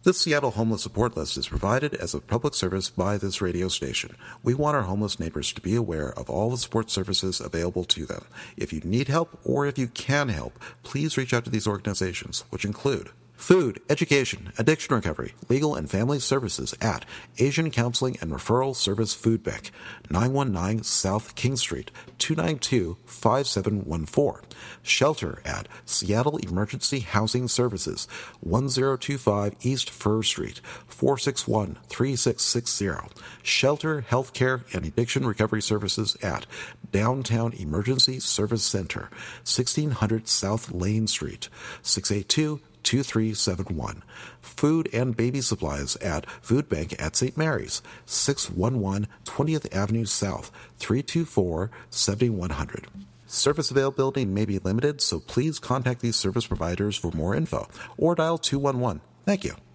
This Seattle Homeless Support List is provided as a public service by this radio station. We want our homeless neighbors to be aware of all the support services available to them. If you need help or if you can help, please reach out to these organizations, which include food, education, addiction recovery, legal and family services at Asian Counseling and Referral Service Food Bank, 919 South King Street, 292-5714. Shelter at Seattle Emergency Housing Services, 1025 East Fur Street, 461-3660. Shelter, Healthcare, and Addiction Recovery Services at Downtown Emergency Service Center, 1600 South Lane Street, 682-2371. Food and baby supplies at Food Bank at St. Mary's, 611 20th Avenue South, 324-7100. Service availability may be limited, so please contact these service providers for more info or dial 211. Thank you.